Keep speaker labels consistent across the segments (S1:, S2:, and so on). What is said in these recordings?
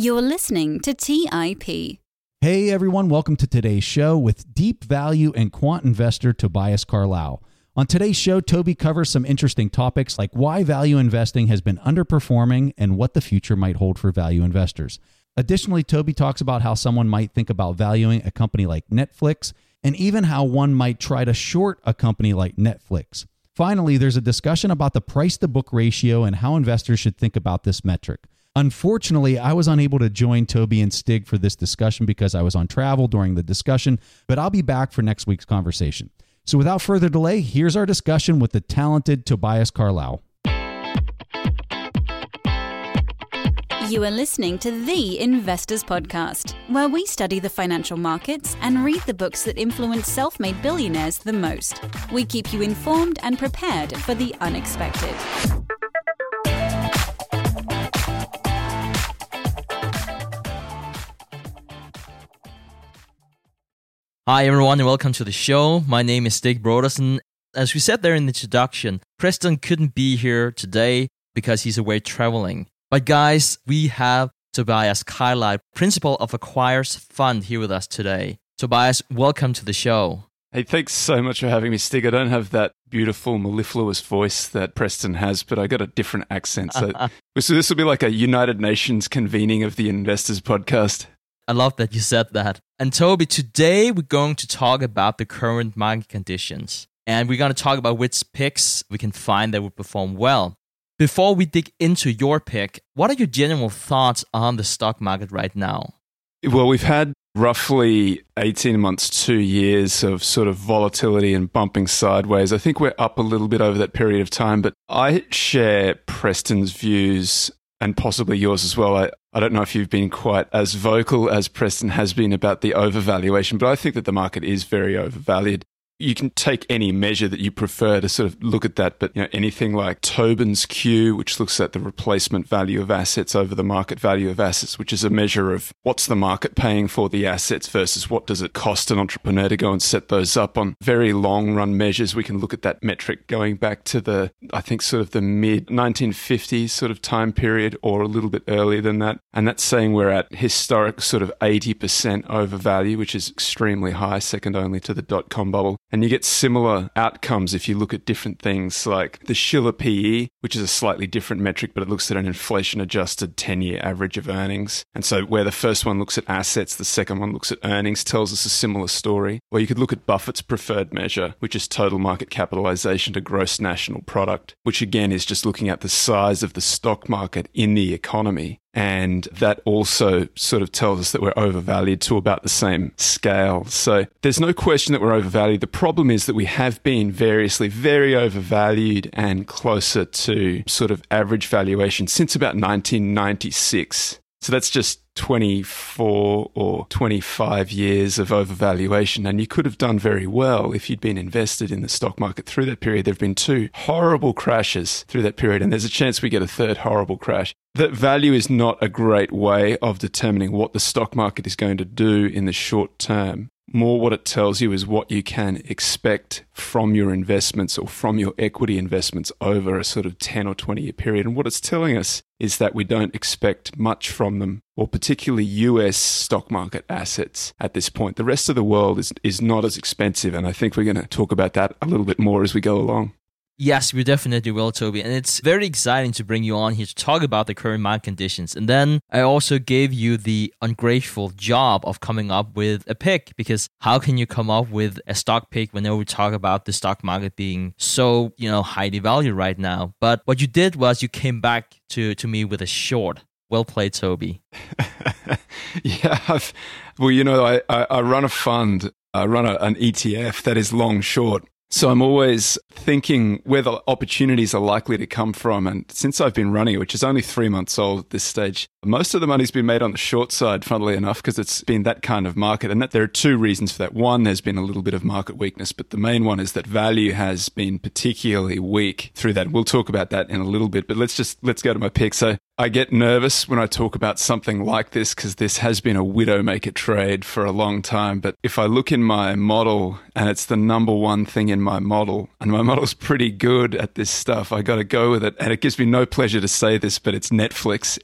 S1: You're listening to TIP.
S2: Hey everyone, welcome to today's show with deep value and quant investor Tobias Carlyle. On today's show, Toby covers some interesting topics like why value investing has been underperforming and what the future might hold for value investors. Additionally, Toby talks about how someone might think about valuing a company like Netflix and even how one might try to short a company like Netflix. Finally, there's a discussion about the price-to-book ratio and how investors should think about this metric. Unfortunately, I was unable to join Toby and Stig for this discussion because I was on travel during the discussion, but I'll be back for next week's conversation. So without further delay, here's our discussion with the talented Tobias Carlyle.
S1: You are listening to The Investors Podcast, where we study the financial markets and read the books that influence self-made billionaires the most. We keep you informed and prepared for the unexpected.
S3: Hi everyone and welcome to the show. My name is Stig Brodersen. As we said there in the introduction, Preston couldn't be here today because he's away traveling. But guys, we have Tobias Carlyle, principal of Acquirers Fund, here with us today. Tobias, welcome to the show.
S4: Hey, thanks so much for having me, Stig. I don't have that beautiful, mellifluous voice that Preston has, but I got a different accent. So this will be like a United Nations convening of the Investors Podcast.
S3: I love that you said that. And Toby, today we're going to talk about the current market conditions. And we're going to talk about which picks we can find that would perform well. Before we dig into your pick, what are your general thoughts on the stock market right now?
S4: Well, we've had roughly 18 months, 2 years of sort of volatility and bumping sideways. I think we're up a little bit over that period of time, but I share Preston's views and possibly yours as well. I don't know if you've been quite as vocal as Preston has been about the overvaluation, but I think that the market is very overvalued. You can take any measure that you prefer to sort of look at that, but anything like Tobin's Q, which looks at the replacement value of assets over the market value of assets, which is a measure of what's the market paying for the assets versus what does it cost an entrepreneur to go and set those up. On very long run measures, we can look at that metric going back to I think sort of the mid 1950s sort of time period or a little bit earlier than that. And that's saying we're at historic sort of 80% overvalue, which is extremely high, second only to the dot-com bubble. And you get similar outcomes if you look at different things like the Shiller PE, which is a slightly different metric, but it looks at an inflation-adjusted 10-year average of earnings. And so where the first one looks at assets, the second one looks at earnings, tells us a similar story. Or you could look at Buffett's preferred measure, which is total market capitalization to gross national product, which again is just looking at the size of the stock market in the economy. And that also sort of tells us that we're overvalued to about the same scale. So there's no question that we're overvalued. The problem is that we have been variously very overvalued and closer to sort of average valuation since about 1996. So that's just 24 or 25 years of overvaluation. And you could have done very well if you'd been invested in the stock market through that period. There have been 2 horrible crashes through that period, and there's a chance we get a third horrible crash. That value is not a great way of determining what the stock market is going to do in the short term. More what it tells you is what you can expect from your investments or from your equity investments over a sort of 10 or 20 year period. And what it's telling us is that we don't expect much from them, or particularly US stock market assets at this point. The rest of the world is not as expensive. And I think we're going to talk about that a little bit more as we go along.
S3: Yes, we definitely will, Toby. And it's very exciting to bring you on here to talk about the current market conditions. And then I also gave you the ungrateful job of coming up with a pick, because how can you come up with a stock pick whenever we talk about the stock market being so, highly valued right now? But what you did was you came back to me with a short. Well played, Toby.
S4: Yeah. I run a fund. I run an ETF that is long short. So I'm always thinking where the opportunities are likely to come from. And since I've been running it, which is only 3 months old at this stage, most of the money's been made on the short side, funnily enough, because it's been that kind of market. And that there are 2 reasons for that. One, there's been a little bit of market weakness, but the main one is that value has been particularly weak through that. We'll talk about that in a little bit, but let's go to my pick. So I get nervous when I talk about something like this because this has been a widowmaker trade for a long time. But if I look in my model and it's the number one thing in my model, and my model's pretty good at this stuff, I got to go with it. And it gives me no pleasure to say this, but it's Netflix.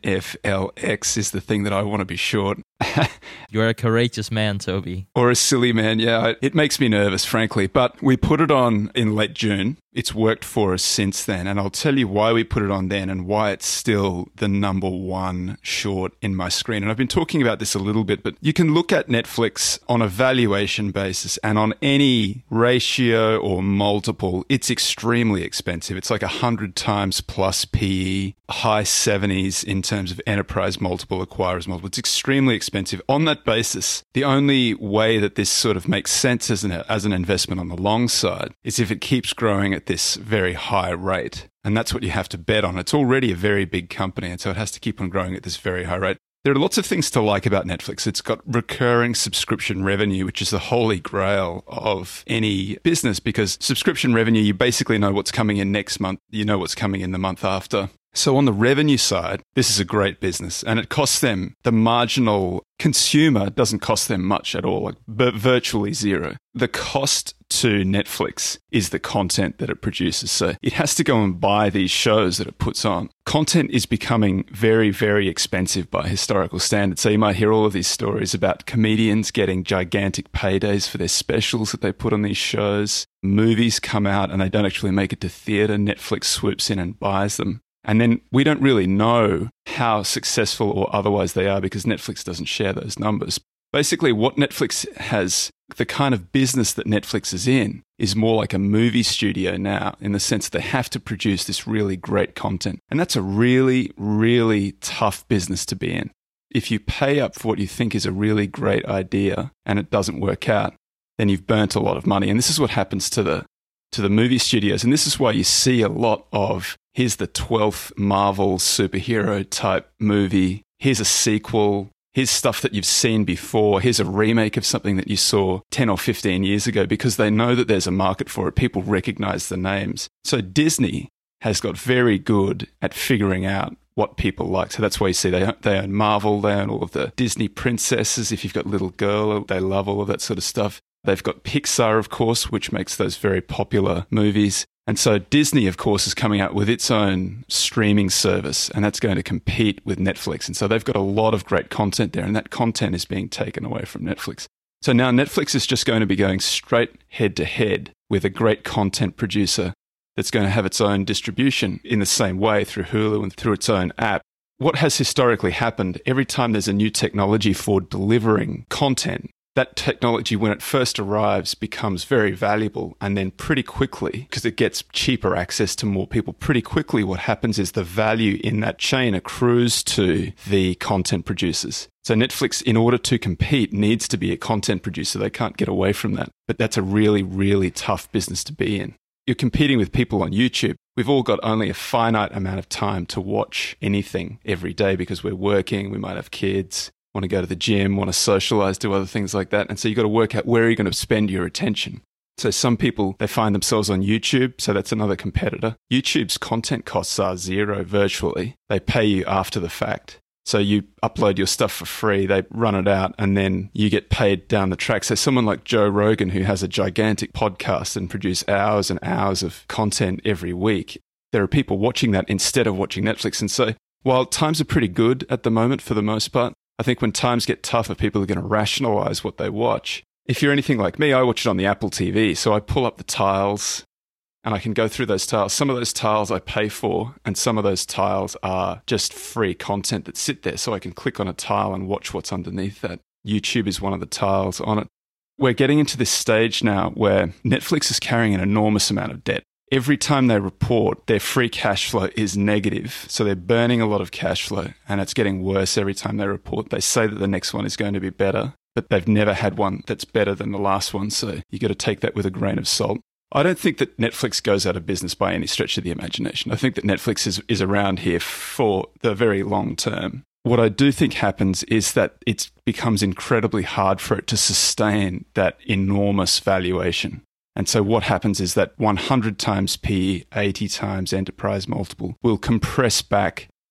S4: NFLX is the thing that I want to be short.
S3: You're a courageous man, Toby.
S4: Or a silly man, yeah. It makes me nervous, frankly. But we put it on in late June. It's worked for us since then. And I'll tell you why we put it on then and why it's still the number one short in my screen. And I've been talking about this a little bit, but you can look at Netflix on a valuation basis, and on any ratio or multiple, it's extremely expensive. It's like 100 times plus PE, high 70s in terms of enterprise multiple, acquirers multiple. It's extremely expensive. On that basis, the only way that this sort of makes sense as an investment on the long side is if it keeps growing at this very high rate. And that's what you have to bet on. It's already a very big company, and so it has to keep on growing at this very high rate. There are lots of things to like about Netflix. It's got recurring subscription revenue, which is the holy grail of any business, because subscription revenue, you basically know what's coming in next month. You know what's coming in the month after. So on the revenue side, this is a great business, and it costs them, the marginal consumer doesn't cost them much at all, like virtually zero. The cost to Netflix is the content that it produces. So it has to go and buy these shows that it puts on. Content is becoming very, very expensive by historical standards. So you might hear all of these stories about comedians getting gigantic paydays for their specials that they put on these shows. Movies come out and they don't actually make it to theater. Netflix swoops in and buys them. And then we don't really know how successful or otherwise they are because Netflix doesn't share those numbers. Basically, what Netflix has, the kind of business that Netflix is in, is more like a movie studio now, in the sense that they have to produce this really great content. And that's a really, really tough business to be in. If you pay up for what you think is a really great idea and it doesn't work out, then you've burnt a lot of money. And this is what happens to the movie studios. And this is why you see a lot of, here's the 12th Marvel superhero type movie, here's a sequel, here's stuff that you've seen before, here's a remake of something that you saw 10 or 15 years ago, because they know that there's a market for it. People recognize the names. So Disney has got very good at figuring out what people like. So that's why you see they own Marvel, they own all of the Disney princesses. If you've got little girl, they love all of that sort of stuff. They've got Pixar, of course, which makes those very popular movies. And so Disney, of course, is coming out with its own streaming service, and that's going to compete with Netflix. And so they've got a lot of great content there, and that content is being taken away from Netflix. So now Netflix is just going to be going straight head to head with a great content producer that's going to have its own distribution in the same way through Hulu and through its own app. What has historically happened, every time there's a new technology for delivering content, that technology, when it first arrives, becomes very valuable. And then pretty quickly, because it gets cheaper access to more people, pretty quickly what happens is the value in that chain accrues to the content producers. So Netflix, in order to compete, needs to be a content producer. They can't get away from that. But that's a really, really tough business to be in. You're competing with people on YouTube. We've all got only a finite amount of time to watch anything every day because we're working, we might have kids, want to go to the gym, want to socialize, do other things like that. And so you've got to work out where you're going to spend your attention. So some people, they find themselves on YouTube. So that's another competitor. YouTube's content costs are zero virtually. They pay you after the fact. So you upload your stuff for free, they run it out, and then you get paid down the track. So someone like Joe Rogan, who has a gigantic podcast and produce hours and hours of content every week, there are people watching that instead of watching Netflix. And so while times are pretty good at the moment for the most part, I think when times get tougher, people are going to rationalize what they watch. If you're anything like me, I watch it on the Apple TV. So I pull up the tiles and I can go through those tiles. Some of those tiles I pay for, and some of those tiles are just free content that sit there. So I can click on a tile and watch what's underneath that. YouTube is one of the tiles on it. We're getting into this stage now where Netflix is carrying an enormous amount of debt. Every time they report, their free cash flow is negative. So they're burning a lot of cash flow, and it's getting worse every time they report. They say that the next one is going to be better, but they've never had one that's better than the last one. So you got to take that with a grain of salt. I don't think that Netflix goes out of business by any stretch of the imagination. I think that Netflix is around here for the very long term. What I do think happens is that it becomes incredibly hard for it to sustain that enormous valuation. And so what happens is that 100 times PE, 80 times enterprise multiple will compress back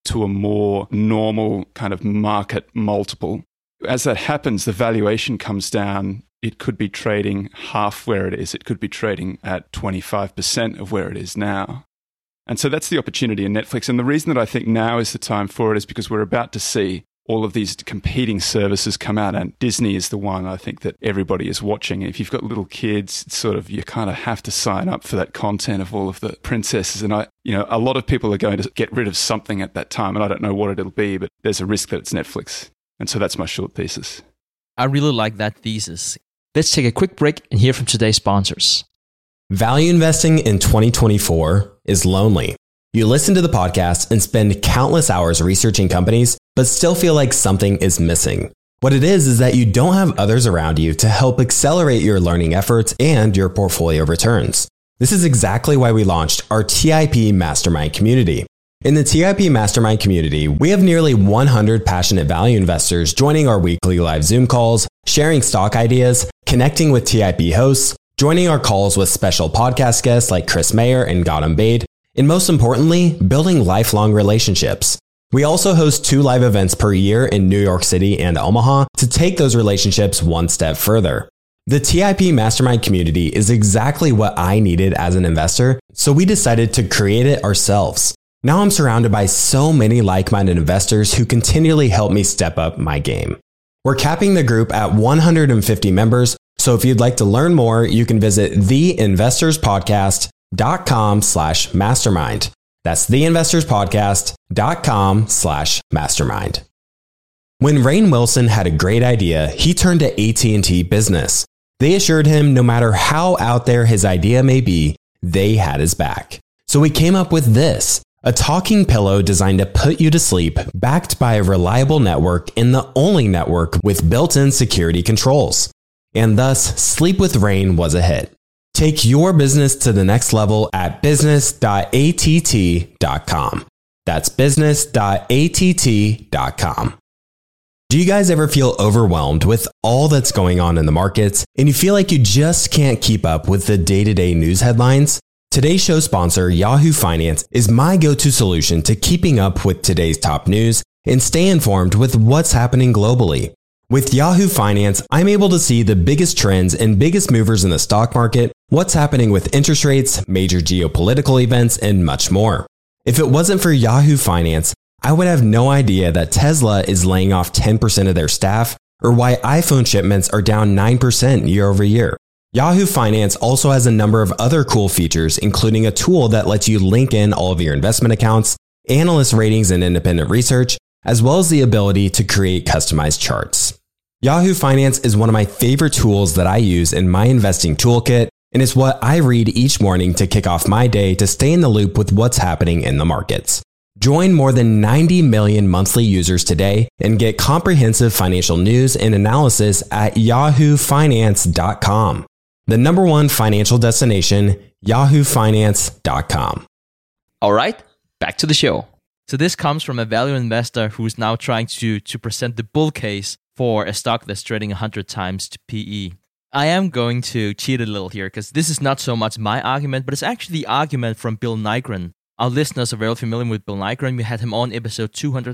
S4: to a more normal kind of market multiple. As that happens, the valuation comes down. It could be trading half where it is. It could be trading at 25% of where it is now. And so that's the opportunity in Netflix. And the reason that I think now is the time for it is because we're about to see all of these competing services come out, and Disney is the one I think that everybody is watching. If you've got little kids, it's sort of, you kind of have to sign up for that content of all of the princesses. And a lot of people are going to get rid of something at that time, and I don't know what it'll be, but there's a risk that it's Netflix. And so that's my short thesis.
S3: I really like that thesis. Let's take a quick break and hear from today's sponsors.
S5: Value investing in 2024 is lonely. You listen to the podcast and spend countless hours researching companies, but still feel like something is missing. What it is that you don't have others around you to help accelerate your learning efforts and your portfolio returns. This is exactly why we launched our TIP Mastermind community. In the TIP Mastermind community, we have nearly 100 passionate value investors joining our weekly live Zoom calls, sharing stock ideas, connecting with TIP hosts, joining our calls with special podcast guests like Chris Mayer and Gautam Baid, and most importantly, building lifelong relationships. We also host 2 live events per year in New York City and Omaha to take those relationships one step further. The TIP Mastermind community is exactly what I needed as an investor, so we decided to create it ourselves. Now I'm surrounded by so many like-minded investors who continually help me step up my game. We're capping the group at 150 members, so if you'd like to learn more, you can visit theinvestorspodcast.com/mastermind. That's theinvestorspodcast.com/mastermind. When Rainn Wilson had a great idea, he turned to AT&T Business. They assured him no matter how out there his idea may be, they had his back. So we came up with this, a talking pillow designed to put you to sleep, backed by a reliable network and the only network with built-in security controls. And thus, Sleep with Rainn was a hit. Take your business to the next level at business.att.com. That's business.att.com. Do you guys ever feel overwhelmed with all that's going on in the markets and you feel like you just can't keep up with the day-to-day news headlines? Today's show sponsor, Yahoo Finance, is my go-to solution to keeping up with today's top news and stay informed with what's happening globally. With Yahoo Finance, I'm able to see the biggest trends and biggest movers in the stock market, what's happening with interest rates, major geopolitical events, and much more. If it wasn't for Yahoo Finance, I would have no idea that Tesla is laying off 10% of their staff, or why iPhone shipments are down 9% year over year. Yahoo Finance also has a number of other cool features, including a tool that lets you link in all of your investment accounts, analyst ratings and independent research, as well as the ability to create customized charts. Yahoo Finance is one of my favorite tools that I use in my investing toolkit, and it's what I read each morning to kick off my day to stay in the loop with what's happening in the markets. Join more than 90 million monthly users today and get comprehensive financial news and analysis at yahoofinance.com. The #1 financial destination, yahoofinance.com.
S3: All right, back to the show. So this comes from a value investor who's now trying to present the bull case for a stock that's trading 100 times to PE. I am going to cheat a little here because this is not so much my argument, but it's actually the argument from Bill Nygren. Our listeners are very familiar with Bill Nygren. We had him on episode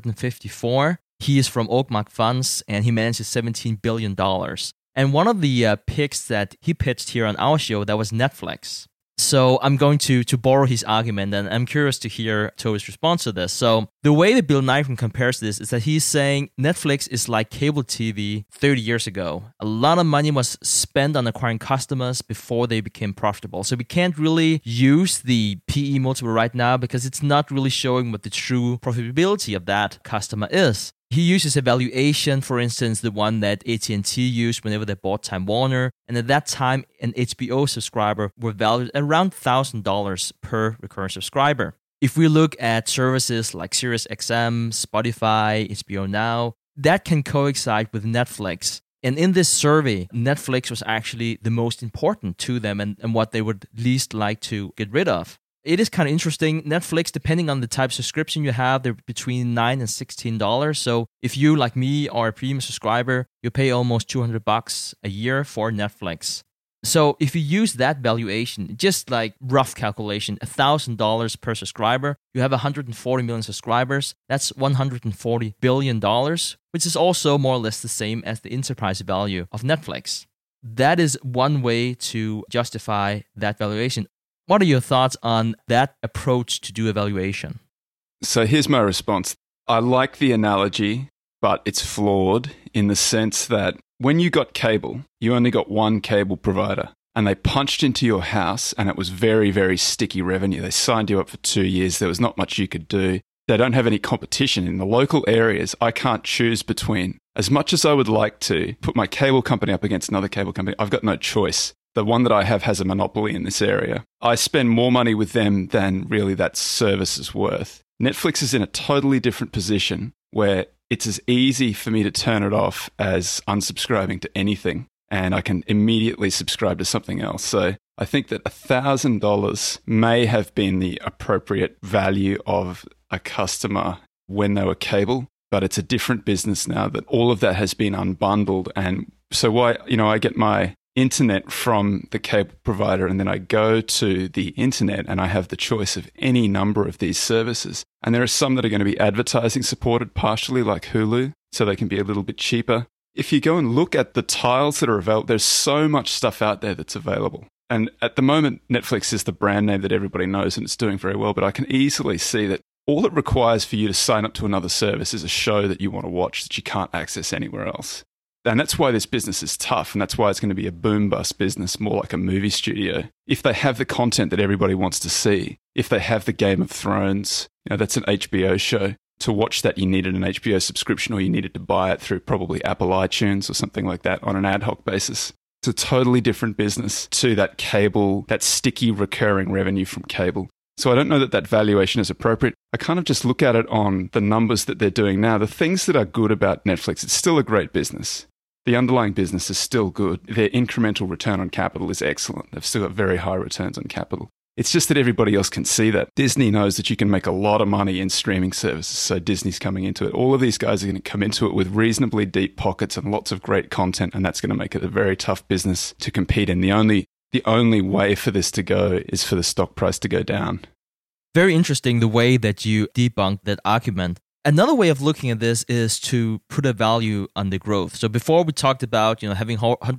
S3: 254. He is from Oakmark Funds and he manages $17 billion. And one of the picks that he pitched here on our show, that was Netflix. So I'm going to borrow his argument, and I'm curious to hear Toby's response to this. So the way that Bill Nygren compares this is that he's saying Netflix is like cable TV 30 years ago. A lot of money was spent on acquiring customers before they became profitable. So we can't really use the PE multiple right now because it's not really showing what the true profitability of that customer is. He uses a valuation, for instance, the one that AT&T used whenever they bought Time Warner. And at that time, an HBO subscriber was valued at around $1,000 per recurring subscriber. If we look at services like SiriusXM, Spotify, HBO Now, that can coincide with Netflix. And in this survey, Netflix was actually the most important to them and what they would least like to get rid of. It is kind of interesting. Netflix, depending on the type of subscription you have, they're between $9 and $16. So if you, like me, are a premium subscriber, you pay almost $200 a year for Netflix. So if you use that valuation, just like rough calculation, $1,000 per subscriber, you have 140 million subscribers. That's $140 billion, which is also more or less the same as the enterprise value of Netflix. That is one way to justify that valuation. What are your thoughts on that approach to do a valuation?
S4: So here's my response. I like the analogy, but it's flawed in the sense that when you got cable, you only got one cable provider, and they punched into your house, and it was very, very sticky revenue. They signed you up for 2 years. There was not much you could do. They don't have any competition in the local areas. I can't choose between. As much as I would like to put my cable company up against another cable company, I've got no choice. The one that I have has a monopoly in this area. I spend more money with them than really that service is worth. Netflix is in a totally different position where it's as easy for me to turn it off as unsubscribing to anything, and I can immediately subscribe to something else. So I think that $1,000 may have been the appropriate value of a customer when they were cable, but it's a different business now that all of that has been unbundled. And so I get my internet from the cable provider, and then I go to the internet and I have the choice of any number of these services. And there are some that are going to be advertising supported partially, like Hulu, so they can be a little bit cheaper. If you go and look at the tiles that are available, there's so much stuff out there that's available. And at the moment, Netflix is the brand name that everybody knows and it's doing very well, but I can easily see that all it requires for you to sign up to another service is a show that you want to watch that you can't access anywhere else. And that's why this business is tough, and that's why it's going to be a boom-bust business, more like a movie studio. If they have the content that everybody wants to see, if they have the Game of Thrones, that's an HBO show. To watch that, you needed an HBO subscription, or you needed to buy it through probably Apple iTunes or something like that on an ad hoc basis. It's a totally different business to that cable, that sticky recurring revenue from cable. So I don't know that valuation is appropriate. I kind of just look at it on the numbers that they're doing now. The things that are good about Netflix, it's still a great business. The underlying business is still good. Their incremental return on capital is excellent. They've still got very high returns on capital. It's just that everybody else can see that. Disney knows that you can make a lot of money in streaming services, so Disney's coming into it. All of these guys are going to come into it with reasonably deep pockets and lots of great content, and that's going to make it a very tough business to compete in. The only way for this to go is for the stock price to go down.
S3: Very interesting the way that you debunk that argument. Another way of looking at this is to put a value on the growth. So before we talked about, having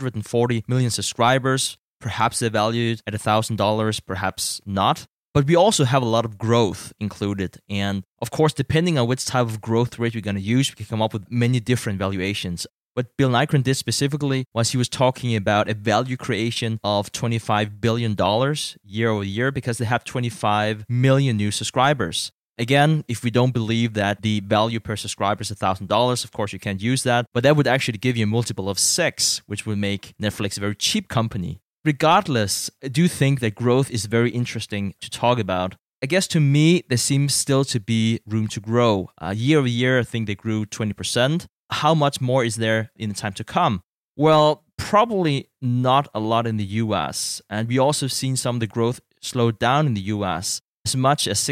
S3: 140 million subscribers, perhaps they're valued at $1,000, perhaps not. But we also have a lot of growth included. And of course, depending on which type of growth rate we're going to use, we can come up with many different valuations. What Bill Nygren did specifically was he was talking about a value creation of $25 billion year over year because they have 25 million new subscribers. Again, if we don't believe that the value per subscriber is $1,000, of course you can't use that, but that would actually give you a multiple of 6, which would make Netflix a very cheap company. Regardless, I do think that growth is very interesting to talk about. I guess to me, there seems still to be room to grow. Year over year, I think they grew 20%. How much more is there in the time to come? Well, probably not a lot in the US. And we also seen some of the growth slow down in the US. As much as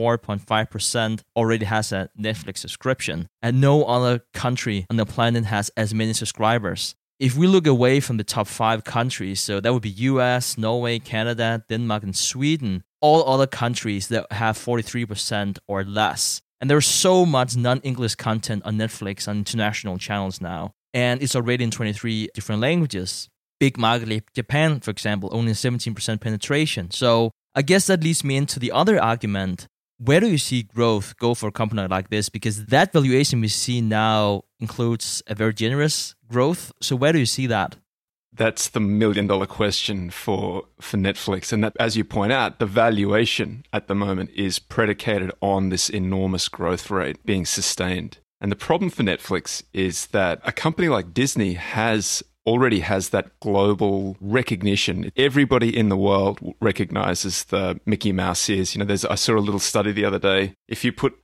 S3: 64.5% already has a Netflix subscription, and no other country on the planet has as many subscribers. If we look away from the top 5 countries, so that would be US, Norway, Canada, Denmark, and Sweden, all other countries that have 43% or less. And there's so much non-English content on Netflix on international channels now, and it's already in 23 different languages. Big market like Japan, for example, only 17% penetration. So I guess that leads me into the other argument. Where do you see growth go for a company like this? Because that valuation we see now includes a very generous growth. So where do you see that?
S4: That's the million-dollar question for Netflix. And that, as you point out, the valuation at the moment is predicated on this enormous growth rate being sustained. And the problem for Netflix is that a company like Disney already has that global recognition. Everybody in the world recognizes the Mickey Mouse ears. I saw a little study the other day. If you put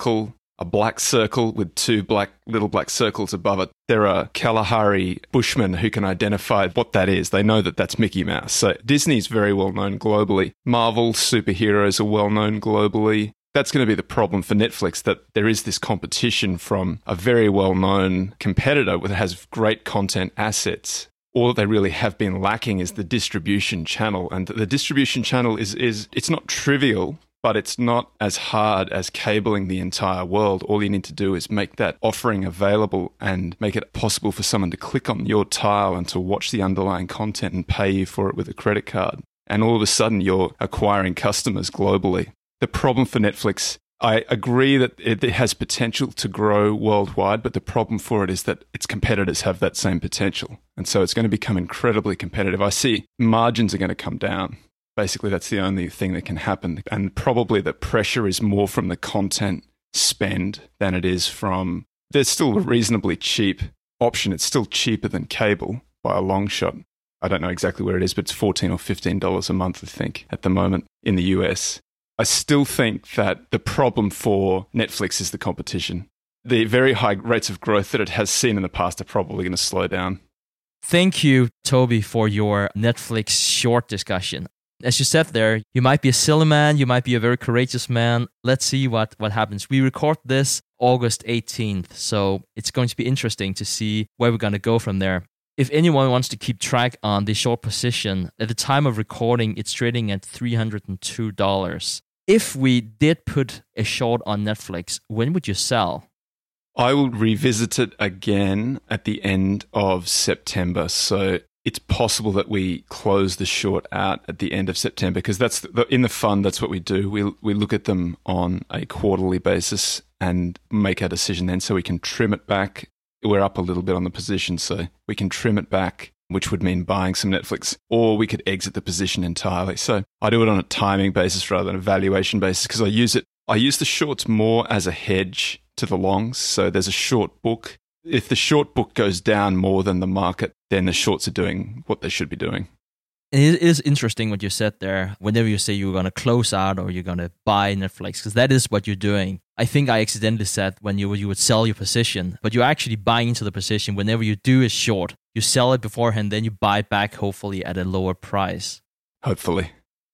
S4: a black circle with 2 little black circles above it, there are Kalahari Bushmen who can identify what that is. They know that that's Mickey Mouse. So Disney's very well known globally. Marvel superheroes are well known globally. That's going to be the problem for Netflix, that there is this competition from a very well-known competitor that has great content assets. all that they really have been lacking is the distribution channel. And the distribution channel is it's not trivial, but it's not as hard as cabling the entire world. All you need to do is make that offering available and make it possible for someone to click on your tile and to watch the underlying content and pay you for it with a credit card. And all of a sudden, you're acquiring customers globally. The problem for Netflix, I agree that it has potential to grow worldwide, but the problem for it is that its competitors have that same potential. And so it's going to become incredibly competitive. I see margins are going to come down. Basically, that's the only thing that can happen. And probably the pressure is more from the content spend than it is from... There's still a reasonably cheap option. It's still cheaper than cable by a long shot. I don't know exactly where it is, but it's $14 or $15 a month, I think, at the moment in the US. I still think that the problem for Netflix is the competition. The very high rates of growth that it has seen in the past are probably going to slow down.
S3: Thank you, Toby, for your Netflix short discussion. As you said there, you might be a silly man, you might be a very courageous man. Let's see what happens. We record this August 18th, so it's going to be interesting to see where we're going to go from there. If anyone wants to keep track on the short position, at the time of recording, it's trading at $302. If we did put a short on Netflix, when would you sell?
S4: I will revisit it again at the end of September. So it's possible that we close the short out at the end of September, because that's in the fund, that's what we do. We look at them on a quarterly basis and make our decision then, so we can trim it back. We're up a little bit on the position, so we can trim it back, which would mean buying some Netflix, or we could exit the position entirely. So I do it on a timing basis rather than a valuation basis, because I use the shorts more as a hedge to the longs. So there's a short book. If the short book goes down more than the market, then the shorts are doing what they should be doing.
S3: It is interesting what you said there. Whenever you say you're going to close out or you're going to buy Netflix, because that is what you're doing. I think I accidentally said when you would sell your position, but you're actually buying into the position. Whenever you do a short, you sell it beforehand, then you buy back hopefully at a lower price.
S4: Hopefully,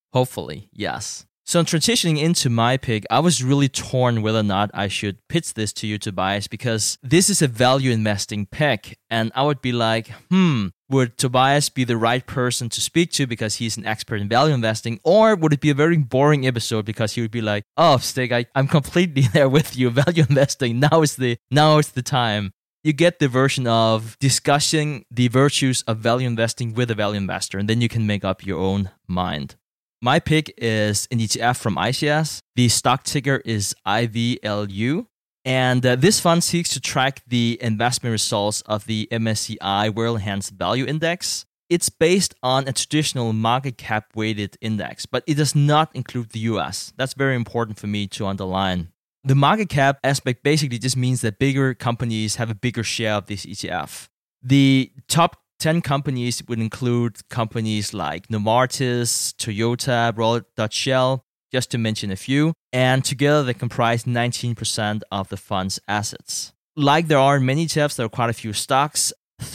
S3: yes. So transitioning into my pick, I was really torn whether or not I should pitch this to you, Tobias, because this is a value investing pick. And I would be like, would Tobias be the right person to speak to because he's an expert in value investing? Or would it be a very boring episode because he would be like, oh, Stig, I'm completely there with you. Value investing, now is the time. You get the version of discussing the virtues of value investing with a value investor, and then you can make up your own mind. My pick is an ETF from ICS. The stock ticker is IVLU. And this fund seeks to track the investment results of the MSCI World Enhanced Value Index. It's based on a traditional market cap weighted index, but it does not include the US. That's very important for me to underline. The market cap aspect basically just means that bigger companies have a bigger share of this ETF. The top 10 companies would include companies like Novartis, Toyota, Royal Dutch Shell, just to mention a few, and together they comprise 19% of the fund's assets. Like there are in many ETFs, there are quite a few stocks,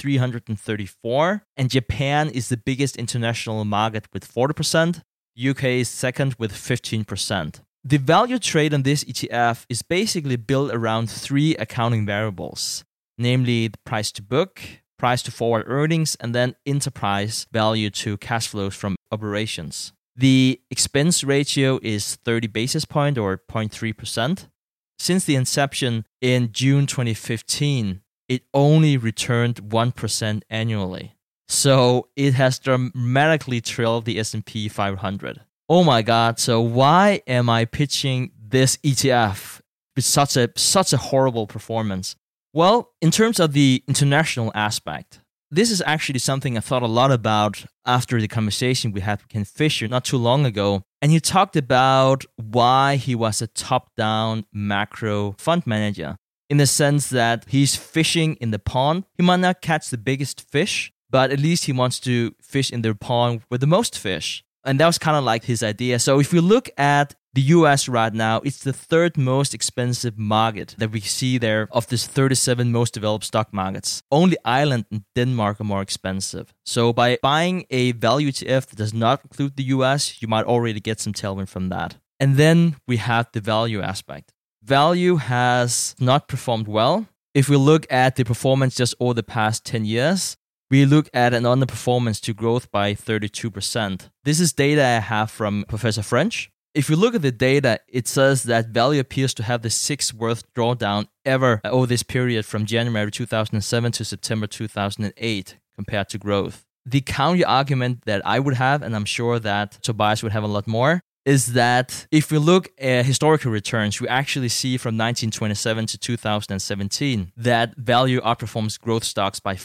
S3: 334, and Japan is the biggest international market with 40%. UK is second with 15%. The value trade on this ETF is basically built around three accounting variables, namely the price to book, price to forward earnings, and then enterprise value to cash flows from operations. The expense ratio is 30 basis points or 0.3%. Since the inception in June 2015, it only returned 1% annually. So it has dramatically trailed the S&P 500. Oh my God, so why am I pitching this ETF with such a horrible performance? Well, in terms of the international aspect, this is actually something I thought a lot about after the conversation we had with Ken Fisher not too long ago. And he talked about why he was a top-down macro fund manager, in the sense that he's fishing in the pond. He might not catch the biggest fish, but at least he wants to fish in the pond with the most fish. And that was kind of like his idea. So if we look at the US right now, it's the third most expensive market that we see there of this 37 most developed stock markets. Only Ireland and Denmark are more expensive. So by buying a value ETF that does not include the US, you might already get some tailwind from that. And then we have the value aspect. Value has not performed well. If we look at the performance just over the past 10 years, we look at an underperformance to growth by 32%. This is data I have from Professor French. If you look at the data, it says that value appears to have the sixth worst drawdown ever over this period from January 2007 to September 2008 compared to growth. The counter argument that I would have, and I'm sure that Tobias would have a lot more, is that if we look at historical returns, we actually see from 1927 to 2017 that value outperforms growth stocks by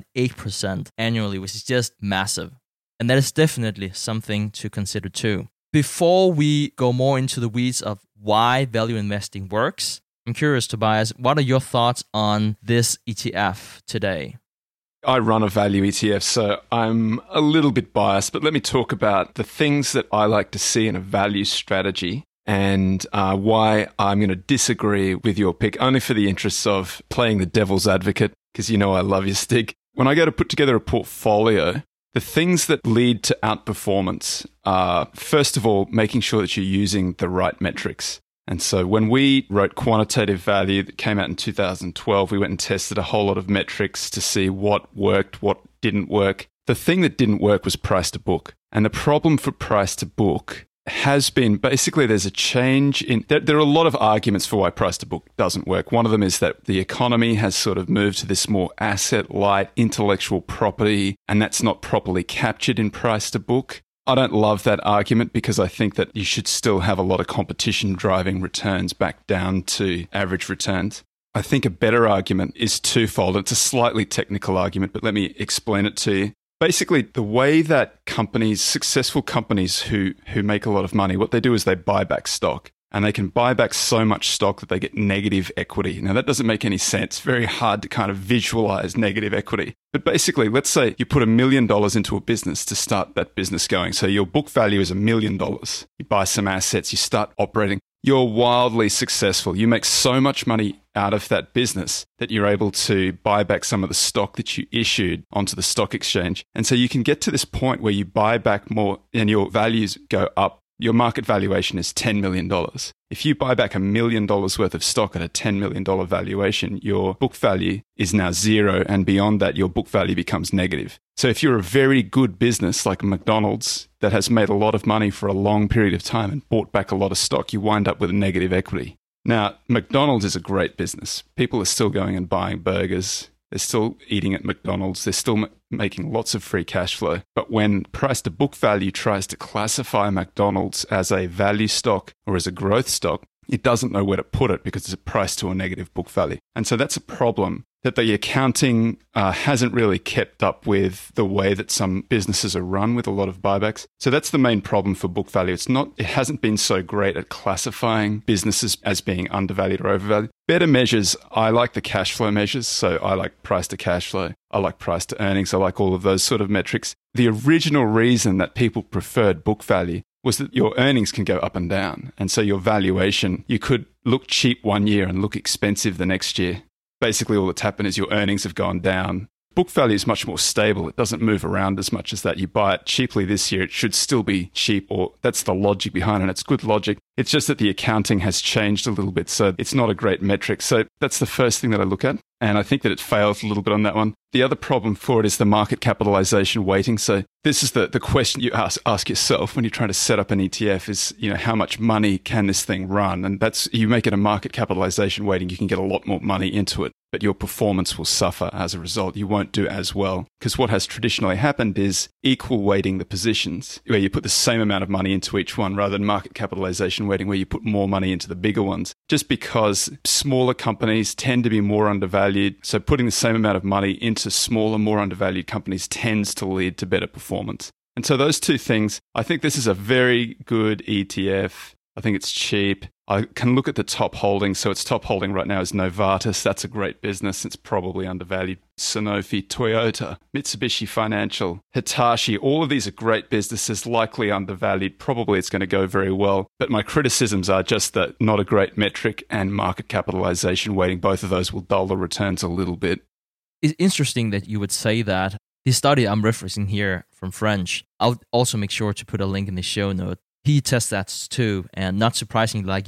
S3: 4.8% annually, which is just massive. And that is definitely something to consider too. Before we go more into the weeds of why value investing works, I'm curious, Tobias, what are your thoughts on this ETF today?
S4: I run a value ETF, so I'm a little bit biased, but let me talk about the things that I like to see in a value strategy and why I'm going to disagree with your pick, only for the interests of playing the devil's advocate, because you know I love you, Stig. When I go to put together a portfolio, the things that lead to outperformance are, first of all, making sure that you're using the right metrics. And so when we wrote Quantitative Value that came out in 2012, we went and tested a whole lot of metrics to see what worked, what didn't work. The thing that didn't work was price to book. And the problem for price to book has been basically there's a change in... There are a lot of arguments for why price to book doesn't work. One of them is that the economy has sort of moved to this more asset-light intellectual property, and that's not properly captured in price to book. I don't love that argument because I think that you should still have a lot of competition driving returns back down to average returns. I think a better argument is twofold. It's a slightly technical argument, but let me explain it to you. Basically, the way that companies, successful companies who make a lot of money, what they do is they buy back stock. And they can buy back so much stock that they get negative equity. Now, that doesn't make any sense. Very hard to kind of visualize negative equity. But basically, let's say you put $1 million into a business to start that business going. So your book value is $1 million. You buy some assets, you start operating. You're wildly successful. You make so much money out of that business that you're able to buy back some of the stock that you issued onto the stock exchange. And so you can get to this point where you buy back more and your values go up. Your market valuation is $10 million. If you buy back $1 million worth of stock at a $10 million valuation, your book value is now zero. And beyond that, your book value becomes negative. So if you're a very good business like McDonald's that has made a lot of money for a long period of time and bought back a lot of stock, you wind up with a negative equity. Now, McDonald's is a great business. People are still going and buying burgers. They're still eating at McDonald's. They're still making lots of free cash flow. But when price to book value tries to classify McDonald's as a value stock or as a growth stock, it doesn't know where to put it because it's a price to a negative book value. And so that's a problem that the accounting hasn't really kept up with the way that some businesses are run with a lot of buybacks. So that's the main problem for book value. It hasn't been so great at classifying businesses as being undervalued or overvalued. Better measures, I like the cash flow measures. So I like price to cash flow. I like price to earnings. I like all of those sort of metrics. The original reason that people preferred book value was that your earnings can go up and down. And so your valuation, you could look cheap one year and look expensive the next year. Basically, all that's happened is your earnings have gone down. Book value is much more stable. It doesn't move around as much as that. You buy it cheaply this year, it should still be cheap, or that's the logic behind it. And it's good logic. It's just that the accounting has changed a little bit, so it's not a great metric. So that's the first thing that I look at. And I think that it fails a little bit on that one. The other problem for it is the market capitalization weighting. So this is the question you ask yourself when you're trying to set up an ETF is, how much money can this thing run? And that's, you make it a market capitalization weighting, you can get a lot more money into it, but your performance will suffer as a result. You won't do as well. Because what has traditionally happened is equal weighting the positions, where you put the same amount of money into each one, rather than market capitalization weighting, where you put more money into the bigger ones. Just because smaller companies tend to be more undervalued, so putting the same amount of money into smaller, more undervalued companies tends to lead to better performance. And so those two things, I think this is a very good ETF. I think it's cheap. I can look at the top holdings. So its top holding right now is Novartis. That's a great business. It's probably undervalued. Sanofi, Toyota, Mitsubishi Financial, Hitachi. All of these are great businesses, likely undervalued. Probably it's going to go very well. But my criticisms are just that not a great metric and market capitalization weighting. Both of those will dull the returns a little bit.
S3: It's interesting that you would say that. The study I'm referencing here from French, I'll also make sure to put a link in the show note. He tests that too, and not surprisingly, like you,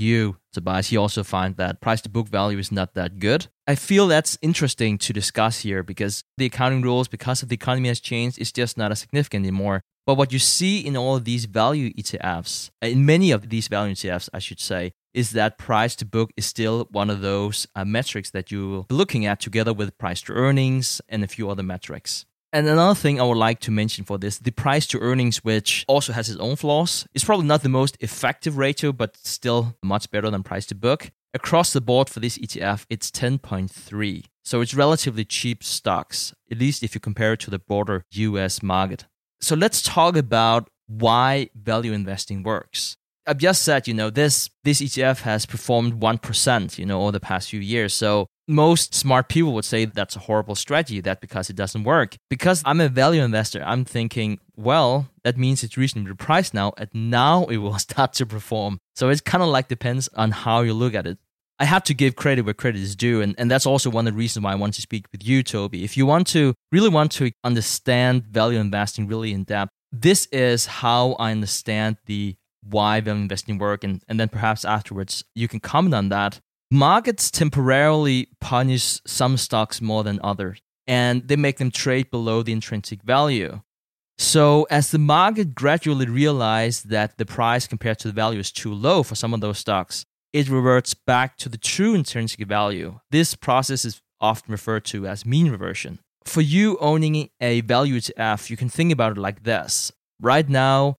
S3: Tobias, he also finds that price to book value is not that good. I feel that's interesting to discuss here because the accounting rules, because of the economy has changed, is just not as significant anymore. But what you see in all of these value ETFs, in many of these value ETFs, I should say, is that price to book is still one of those metrics that you will be looking at together with price to earnings and a few other metrics. And another thing I would like to mention for this, the price to earnings, which also has its own flaws, is probably not the most effective ratio, but still much better than price to book. Across the board for this ETF, it's 10.3. So it's relatively cheap stocks, at least if you compare it to the broader US market. So let's talk about why value investing works. I've just said, this ETF has performed 1%, over the past few years. So most smart people would say that's a horrible strategy, that because it doesn't work. Because I'm a value investor, I'm thinking, well, that means it's reasonably priced now, and now it will start to perform. So it kind of depends on how you look at it. I have to give credit where credit is due, and that's also one of the reasons why I want to speak with you, Toby. If you really want to understand value investing really in depth, this is how I understand the why value investing work, and then perhaps afterwards you can comment on that. Markets temporarily punish some stocks more than others, and they make them trade below the intrinsic value. So as the market gradually realizes that the price compared to the value is too low for some of those stocks, it reverts back to the true intrinsic value. This process is often referred to as mean reversion. For you owning a value ETF, you can think about it like this. Right now,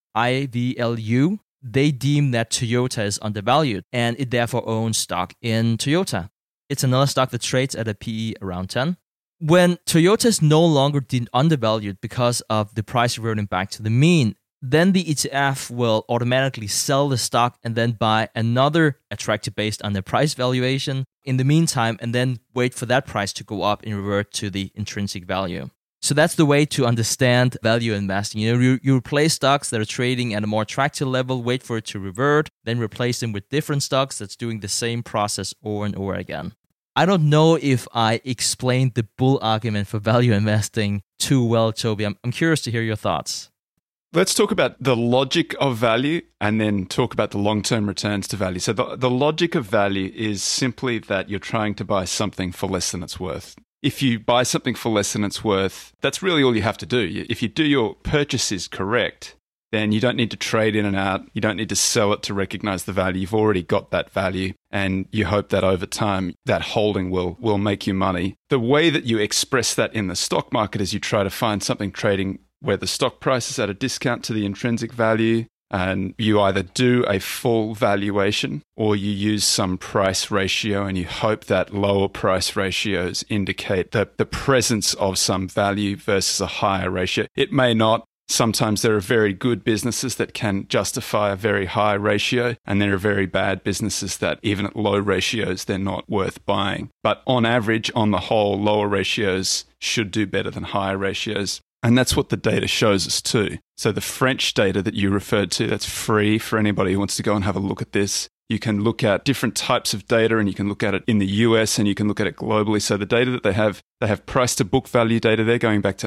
S3: IVLU, they deem that Toyota is undervalued, and it therefore owns stock in Toyota. It's another stock that trades at a PE around 10. When Toyota is no longer deemed undervalued because of the price reverting back to the mean, then the ETF will automatically sell the stock and then buy another attractive based on the price valuation in the meantime, and then wait for that price to go up and revert to the intrinsic value. So that's the way to understand value investing. You replace stocks that are trading at a more attractive level, wait for it to revert, then replace them with different stocks that's doing the same process over and over again. I don't know if I explained the bull argument for value investing too well, Toby. I'm curious to hear your thoughts.
S4: Let's talk about the logic of value and then talk about the long-term returns to value. So the logic of value is simply that you're trying to buy something for less than it's worth. If you buy something for less than it's worth, that's really all you have to do. If you do your purchases correct, then you don't need to trade in and out. You don't need to sell it to recognize the value. You've already got that value, and you hope that over time that holding will make you money. The way that you express that in the stock market is you try to find something trading where the stock price is at a discount to the intrinsic value, and you either do a full valuation or you use some price ratio, and you hope that lower price ratios indicate the presence of some value versus a higher ratio. It may not. Sometimes there are very good businesses that can justify a very high ratio, and there are very bad businesses that even at low ratios, they're not worth buying. But on average, on the whole, lower ratios should do better than higher ratios. And that's what the data shows us too. So the French data that you referred to, that's free for anybody who wants to go and have a look at this. You can look at different types of data, and you can look at it in the US, and you can look at it globally. So the data that they have price to book value data there going back to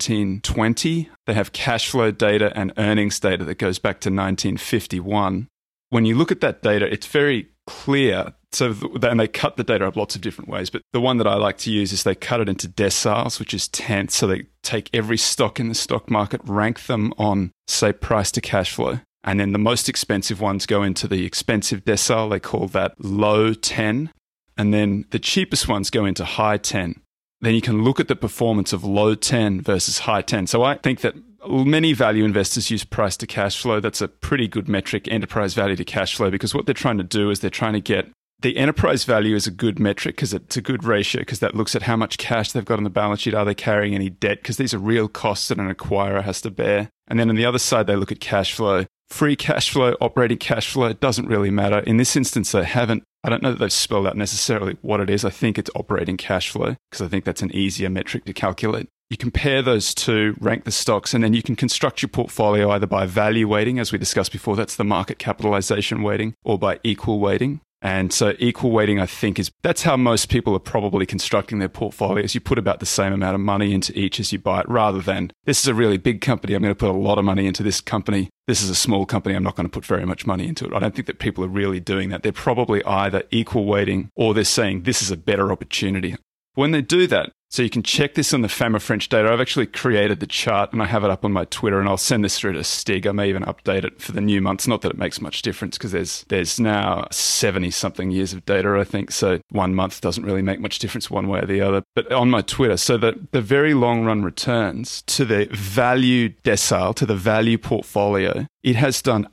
S4: 1920. They have cash flow data and earnings data that goes back to 1951. When you look at that data, it's very clear. And they cut the data up lots of different ways, but the one that I like to use is they cut it into deciles, which is tenths. So they take every stock in the stock market, rank them on, say, price to cash flow. And then the most expensive ones go into the expensive decile. They call that low 10. And then the cheapest ones go into high 10. Then you can look at the performance of low 10 versus high 10. So I think that many value investors use price to cash flow. That's a pretty good metric, enterprise value to cash flow, because what they're trying to do is they're trying to get the enterprise value is a good metric because it's a good ratio, because that looks at how much cash they've got on the balance sheet. Are they carrying any debt? Because these are real costs that an acquirer has to bear. And then on the other side, they look at cash flow. Free cash flow, operating cash flow, it doesn't really matter. In this instance, I don't know that they've spelled out necessarily what it is. I think it's operating cash flow, because I think that's an easier metric to calculate. You compare those two, rank the stocks, and then you can construct your portfolio either by value weighting, as we discussed before, that's the market capitalization weighting, or by equal weighting. And so equal weighting, I think, that's how most people are probably constructing their portfolios. You put about the same amount of money into each as you buy it, rather than this is a really big company, I'm going to put a lot of money into this company. This is a small company, I'm not going to put very much money into it. I don't think that people are really doing that. They're probably either equal weighting or they're saying this is a better opportunity. When they do that, so you can check this on the Fama French data. I've actually created the chart and I have it up on my Twitter, and I'll send this through to Stig. I may even update it for the new months. Not that it makes much difference because there's now 70-something years of data, I think. So 1 month doesn't really make much difference one way or the other. But on my Twitter, so the very long run returns to the value decile, to the value portfolio, it has done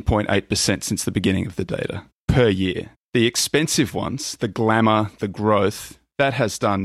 S4: 18.8% since the beginning of the data per year. The expensive ones, the glamour, the growth, that has done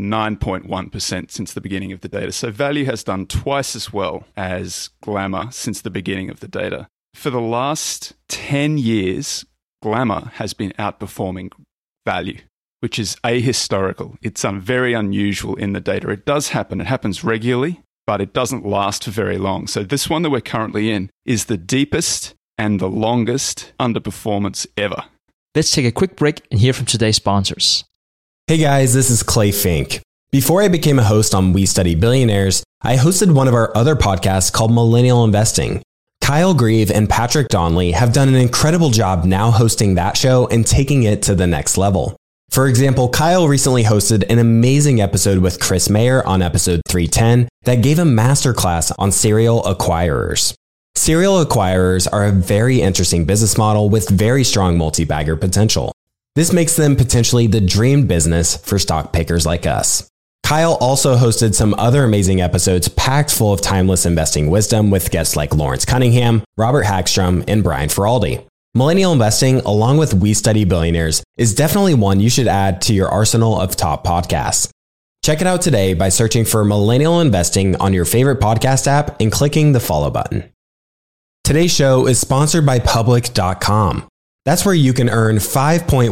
S4: 9.1% since the beginning of the data. So value has done twice as well as glamour since the beginning of the data. For the last 10 years, glamour has been outperforming value, which is ahistorical. It's very unusual in the data. It does happen. It happens regularly, but it doesn't last for very long. So this one that we're currently in is the deepest and the longest underperformance ever.
S3: Let's take a quick break and hear from today's sponsors.
S5: Hey guys, this is Clay Fink. Before I became a host on We Study Billionaires, I hosted one of our other podcasts called Millennial Investing. Kyle Grieve and Patrick Donnelly have done an incredible job now hosting that show and taking it to the next level. For example, Kyle recently hosted an amazing episode with Chris Mayer on episode 310 that gave a masterclass on serial acquirers. Serial acquirers are a very interesting business model with very strong multi-bagger potential. This makes them potentially the dream business for stock pickers like us. Kyle also hosted some other amazing episodes packed full of timeless investing wisdom with guests like Lawrence Cunningham, Robert Hagstrom, and Brian Feraldi. Millennial Investing, along with We Study Billionaires, is definitely one you should add to your arsenal of top podcasts. Check it out today by searching for Millennial Investing on your favorite podcast app and clicking the follow button. Today's show is sponsored by Public.com. That's where you can earn 5.1%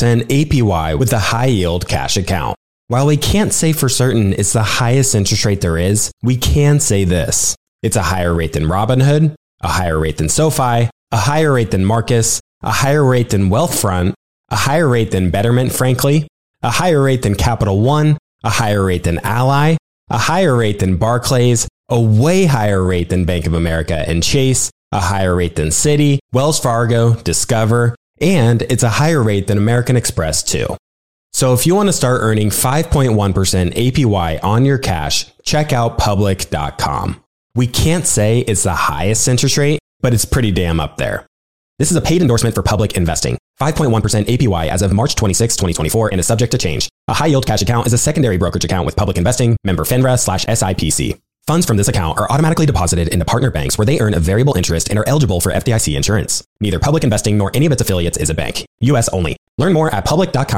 S5: APY with a high-yield cash account. While we can't say for certain it's the highest interest rate there is, we can say this. It's a higher rate than Robinhood, a higher rate than SoFi, a higher rate than Marcus, a higher rate than Wealthfront, a higher rate than Betterment, frankly, a higher rate than Capital One, a higher rate than Ally, a higher rate than Barclays, a way higher rate than Bank of America and Chase, a higher rate than Citi, Wells Fargo, Discover, and it's a higher rate than American Express too. So if you want to start earning 5.1% APY on your cash, check out Public.com. We can't say it's the highest interest rate, but it's pretty damn up there. This is a paid endorsement for Public Investing. 5.1% APY as of March 26, 2024 and is subject to change. A high-yield cash account is a secondary brokerage account with Public Investing, member FINRA/SIPC. Funds from this account are automatically deposited into partner banks where they earn a variable interest and are eligible for FDIC insurance. Neither Public Investing nor any of its affiliates is a bank. U.S. only. Learn more at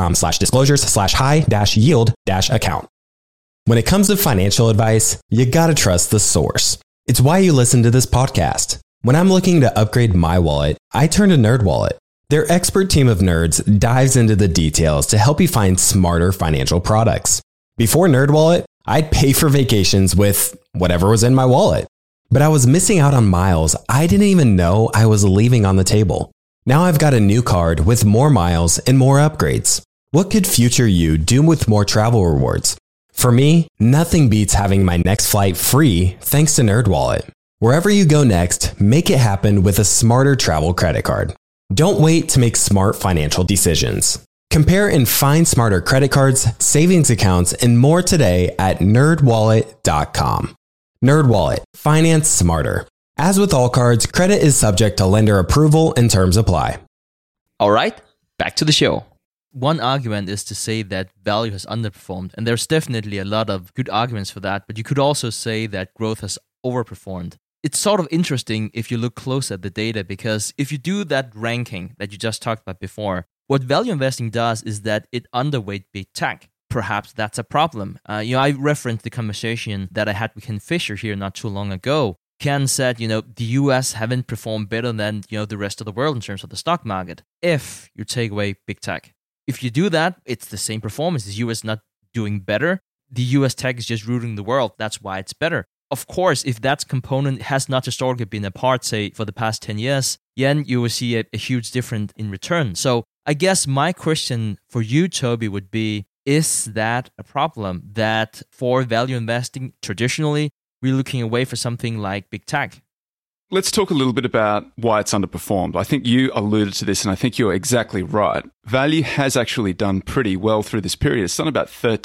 S5: public.com/disclosures/high-yield-account. When it comes to financial advice, you gotta trust the source. It's why you listen to this podcast. When I'm looking to upgrade my wallet, I turn to NerdWallet. Their expert team of nerds dives into the details to help you find smarter financial products. Before NerdWallet, I'd pay for vacations with whatever was in my wallet. But I was missing out on miles I didn't even know I was leaving on the table. Now I've got a new card with more miles and more upgrades. What could future you do with more travel rewards? For me, nothing beats having my next flight free thanks to NerdWallet. Wherever you go next, make it happen with a smarter travel credit card. Don't wait to make smart financial decisions. Compare and find smarter credit cards, savings accounts, and more today at nerdwallet.com. NerdWallet. Finance smarter. As with all cards, credit is subject to lender approval and terms apply.
S3: All right, back to the show. One argument is to say that value has underperformed, and there's definitely a lot of good arguments for that, but you could also say that growth has overperformed. It's sort of interesting if you look close at the data, because if you do that ranking that you just talked about before, what value investing does is that it underweight big tech. Perhaps that's a problem. I referenced the conversation that I had with Ken Fisher here not too long ago. Ken said, the US haven't performed better than, the rest of the world in terms of the stock market, if you take away big tech. If you do that, it's the same performance. The US not doing better. The US tech is just ruling the world. That's why it's better. Of course, if that component has not historically been apart, say, for the past 10 years, then you will see a huge difference in return. So I guess my question for you, Toby, would be, is that a problem that for value investing, traditionally, we're looking away for something like big tech?
S4: Let's talk a little bit about why it's underperformed. I think you alluded to this, and I think you're exactly right. Value has actually done pretty well through this period. It's done about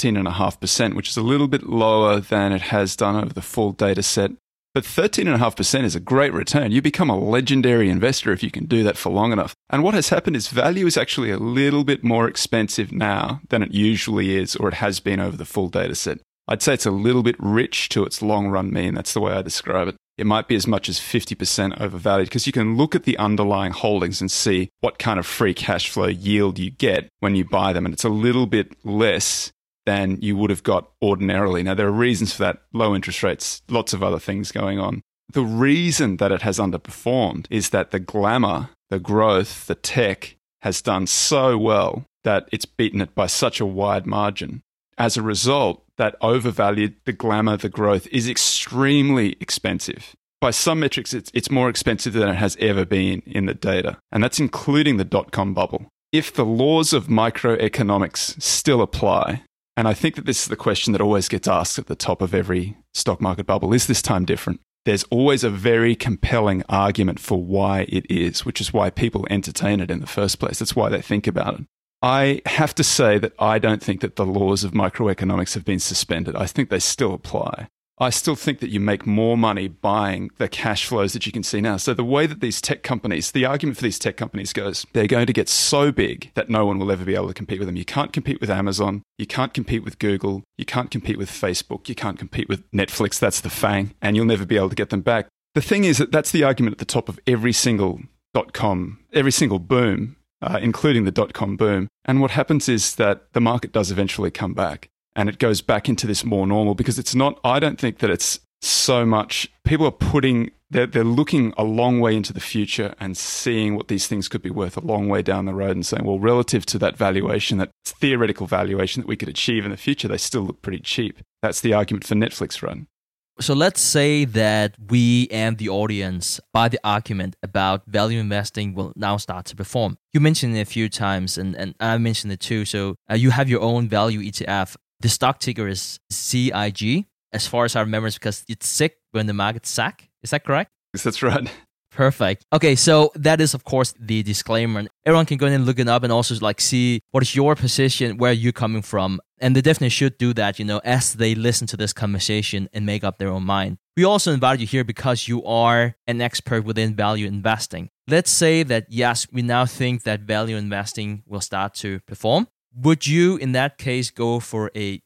S4: 13.5%, which is a little bit lower than it has done over the full data set. But 13.5% is a great return. You become a legendary investor if you can do that for long enough. And what has happened is value is actually a little bit more expensive now than it usually is, or it has been over the full data set. I'd say it's a little bit rich to its long run mean. That's the way I describe it. It might be as much as 50% overvalued because you can look at the underlying holdings and see what kind of free cash flow yield you get when you buy them. And it's a little bit less than you would have got ordinarily. Now, there are reasons for that. Low interest rates, lots of other things going on. The reason that it has underperformed is that the glamour, the growth, the tech has done so well that it's beaten it by such a wide margin. As a result, that overvalued, the glamour, the growth is extremely expensive. By some metrics, it's more expensive than it has ever been in the data. And that's including the dot-com bubble. If the laws of microeconomics still apply, and I think that this is the question that always gets asked at the top of every stock market bubble, is this time different? There's always a very compelling argument for why it is, which is why people entertain it in the first place. That's why they think about it. I have to say that I don't think that the laws of microeconomics have been suspended. I think they still apply. I still think that you make more money buying the cash flows that you can see now. So the way that these tech companies, the argument for these tech companies goes, they're going to get so big that no one will ever be able to compete with them. You can't compete with Amazon. You can't compete with Google. You can't compete with Facebook. You can't compete with Netflix. That's the FANG. And you'll never be able to get them back. The thing is that that's the argument at the top of every single .com, every single boom, including the .com boom. And what happens is that the market does eventually come back. And it goes back into this more normal because it's not, I don't think that it's so much, people are they're looking a long way into the future and seeing what these things could be worth a long way down the road and saying, well, relative to that valuation, that theoretical valuation that we could achieve in the future, they still look pretty cheap. That's the argument for Netflix run.
S3: So let's say that we and the audience buy the argument about value investing will now start to perform. You mentioned it a few times and I mentioned it too. So you have your own value ETF. The stock ticker is CIG, as far as I remember, because it's sick when the market's sack. Is that correct?
S4: Yes, that's right.
S3: Perfect. Okay, so that is, of course, the disclaimer. Everyone can go in and look it up and also see what is your position, where you're coming from. And they definitely should do that, as they listen to this conversation and make up their own mind. We also invited you here because you are an expert within value investing. Let's say that, yes, we now think that value investing will start to perform. Would you, in that case, go for a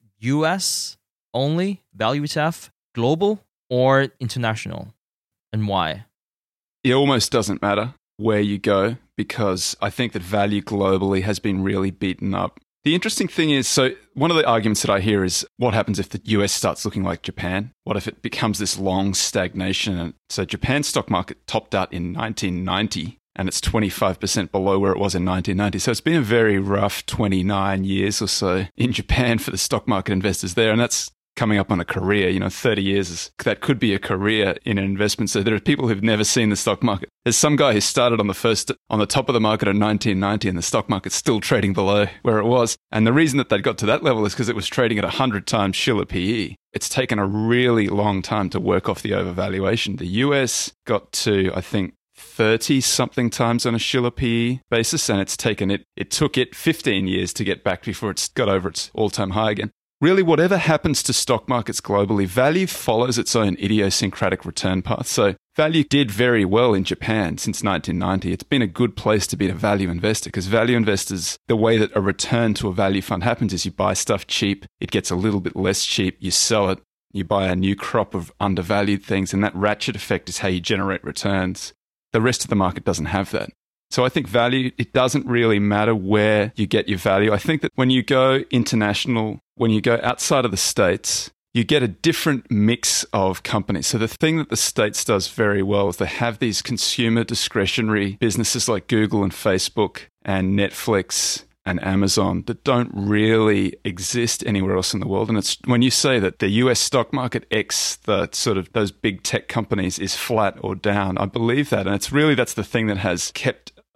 S3: US only value ETF, global or international? And why?
S4: It almost doesn't matter where you go because I think that value globally has been really beaten up. The interesting thing is, so one of the arguments that I hear is what happens if the US starts looking like Japan? What if it becomes this long stagnation? And so Japan's stock market topped out in 1990. And it's 25% below where it was in 1990. So it's been a very rough 29 years or so in Japan for the stock market investors there. And that's coming up on a career. 30 years, that could be a career in an investment. So there are people who've never seen the stock market. There's some guy who started on the top of the market in 1990 and the stock market's still trading below where it was. And the reason that they got to that level is because it was trading at 100 times Shiller PE. It's taken a really long time to work off the overvaluation. The US got to, I think, 30-something times on a Shiller PE basis, and it took it 15 years to get back before it's got over its all-time high again. Really, whatever happens to stock markets globally, value follows its own idiosyncratic return path. So value did very well in Japan since 1990. It's been a good place to be a value investor because value investors, the way that a return to a value fund happens is you buy stuff cheap, it gets a little bit less cheap, you sell it, you buy a new crop of undervalued things, and that ratchet effect is how you generate returns. The rest of the market doesn't have that. So I think value, it doesn't really matter where you get your value. I think that when you go international, when you go outside of the States, you get a different mix of companies. So the thing that the States does very well is they have these consumer discretionary businesses like Google and Facebook and Netflix and Amazon that don't really exist anywhere else in the world. And it's when you say that the US stock market X, the sort of those big tech companies is flat or down, I believe that. And it's really, that's the thing that has kept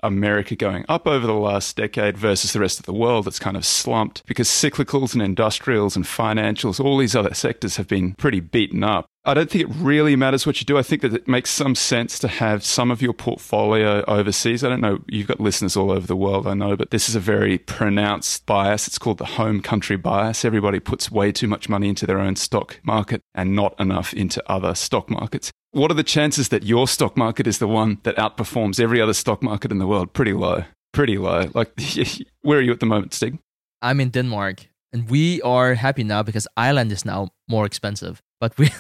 S4: America going up over the last decade versus the rest of the world that's kind of slumped because cyclicals and industrials and financials, all these other sectors have been pretty beaten up. I don't think it really matters what you do. I think that it makes some sense to have some of your portfolio overseas. I don't know, you've got listeners all over the world, I know, but this is a very pronounced bias. It's called the home country bias. Everybody puts way too much money into their own stock market and not enough into other stock markets. What are the chances that your stock market is the one that outperforms every other stock market in the world? Pretty low. Pretty low. Like, where are you at the moment, Stig?
S3: I'm in Denmark, and we are happy now because Ireland is now more expensive. But we,